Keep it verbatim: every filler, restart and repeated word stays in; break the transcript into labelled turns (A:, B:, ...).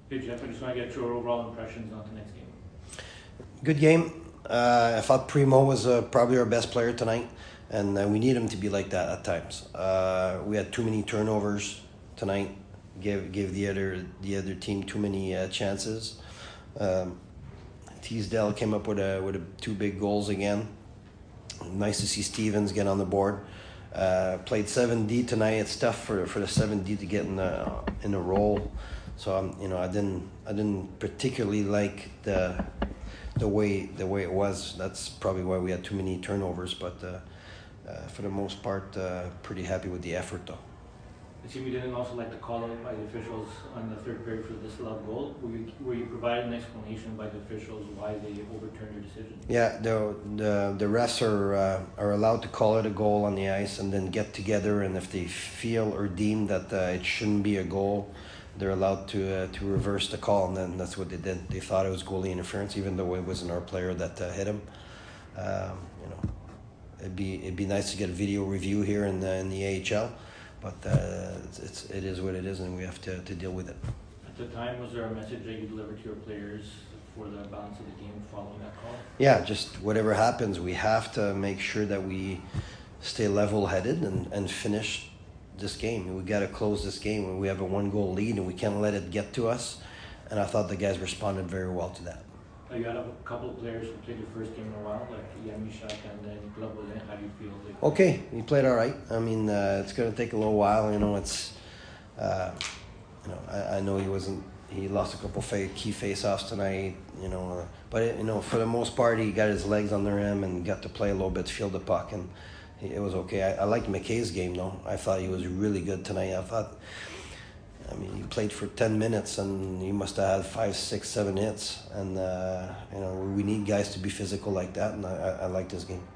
A: Hey Jeff, I just want to get your overall impressions on the next game.
B: Good game. Uh, I thought Primo was uh, probably our best player tonight, and uh, we need him to be like that at times. Uh, we had too many turnovers tonight. Gave gave the other the other team too many uh, chances. Um, Teasdale came up with a with a, two big goals again. Nice to see Stevens get on the board. Uh, played seven D tonight. It's tough for for the seven D to get in the in a role. So um, you know, I didn't I didn't particularly like the the way the way it was. That's probably why we had too many turnovers. But uh, uh, for the most part, uh, pretty happy with the effort though.
A: It seemed you didn't also like the call out by the officials on the third period for the disallowed goal. Were you, were you provided an explanation by the officials why they overturned your decision?
B: Yeah, the the the refs are uh, are allowed to call it a goal on the ice and then get together, and if they feel or deem that uh, it shouldn't be a goal, they're allowed to uh, to reverse the call, and then that's what they did. They thought it was goalie interference, even though it wasn't our player that uh, hit him. Um, you know, it'd be it'd be nice to get a video review here in the in the A H L, but uh, it's, it's it is what it is, and we have to, to deal with it.
A: At the time, was there a message that you delivered to your players for the balance of the game following that call?
B: Yeah, just whatever happens, we have to make sure that we stay level-headed and, and finish this game. We got to close this game. We have a one-goal lead, and we can't let it get to us. And I thought the guys responded very well to that.
A: Uh, You had a couple of players who played your first game in a while, like Ian Mishak and then Nicolas Baudin. How do you feel? Like,
B: Okay, he played all right. I mean, uh, it's going to take a little while. You know, it's, uh, you know, I, I know he wasn't. He lost a couple fa- key face-offs tonight. You know, uh, but it, you know, for the most part, he got his legs on the rim and got to play a little bit, feel the puck, and he, it was okay. I, I liked McKay's game though. I thought he was really good tonight. I thought. I mean, he played for ten minutes and he must have had five, six, seven hits. And, uh, you know, we need guys to be physical like that, and I, I, I liked his game.